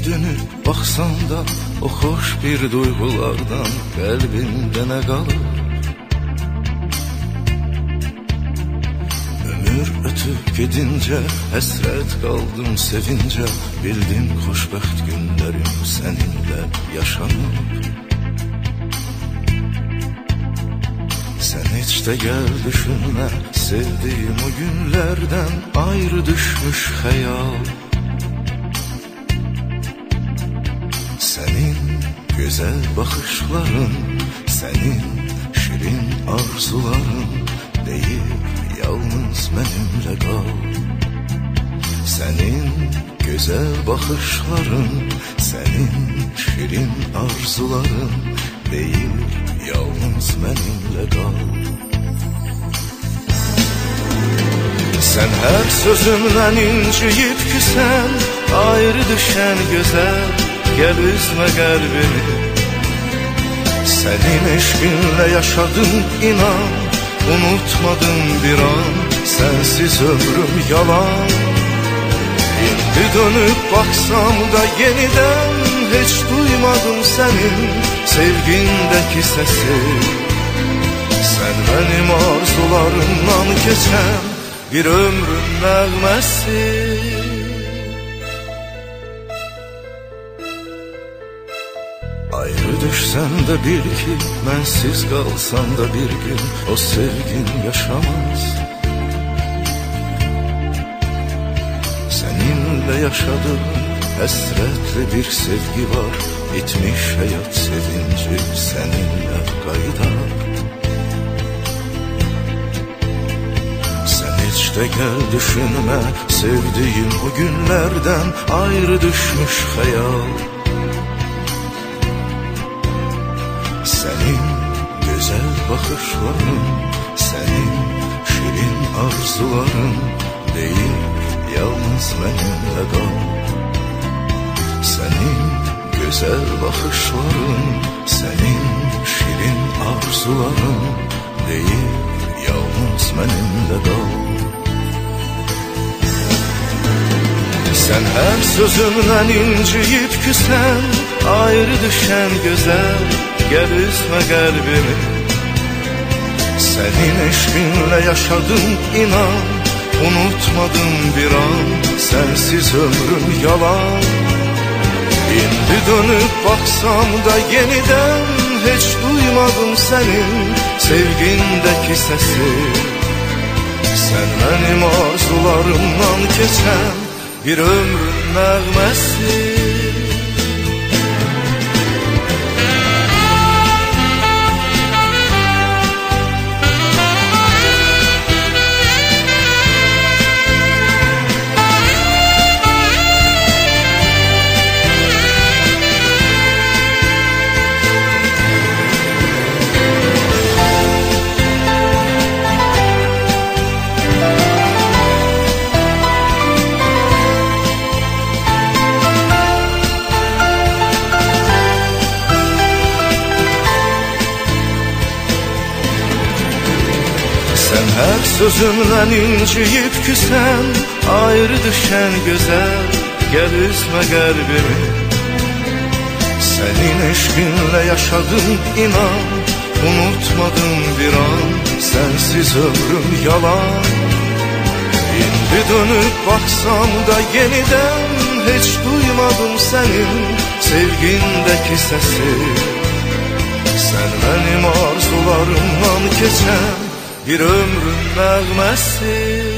dönüp baxsan da o xoş bir duyğulardan qəlbində nə qalır? Ömür ötüb gedincə həsrət qaldım sevincə, bildim xoşbəxt günlərim səninlə yaşanıb. Sen hiç de gel düşünme, sevdiğim o günlerden ayrı düşmüş hayal. Senin güzel bakışların, senin şirin arzuların deyip yalnız benimle kal. Senin güzel bakışların, senin şirin arzuların deyip yalnız benimle kal. Sen her sözümle inciyip küsen, ayrı düşen güzel, gel üzme kalbimi. Senin eşkinle yaşadım inan, unutmadım bir an, sensiz ömrüm yalan. Şimdi dönüp baksam da yeniden hiç duymadım senin sevgindeki sesi. Sen benim arzularımdan geçen bir ömrün nəğməsi. Ayrı düşsen de bil ki, bensiz kalsan da bir gün o sevgin yaşamaz. Seninle yaşadığım hasretli bir sevgi var, bitmiş hayat sevinci seninle kaydar. Sen hiç de gel düşünme, sevdiğim o günlerden ayrı düşmüş hayal. Senin güzel bakışların, senin şirin arzuların değil, yalnız benimle kal. Senin güzel bakışların, senin şirin arzuların değil, yalnız benimle kal. Sen her sözümden inciyip küsen, ayrı düşen güzel, gel üzme kalbimi. Senin eşkinle yaşadım inan, unutmadım bir an, sensiz ömrüm yalan. Şimdi dönüp baksam da yeniden hiç duymadım senin sevgindeki sesi. Sen benim arzularımdan geçen bir ömrün nəğməsi. Sen her sözümden inciyip küsen, ayrı düşen güzel, gel üzme kalbimi. Senin eşkinle yaşadım inan, unutmadım bir an, sensiz ömrüm yalan. Şimdi dönüp baksam da yeniden hiç duymadım senin sevgindeki sesi. Sen benim arzularımdan geçen bir ömrün nəğməsi.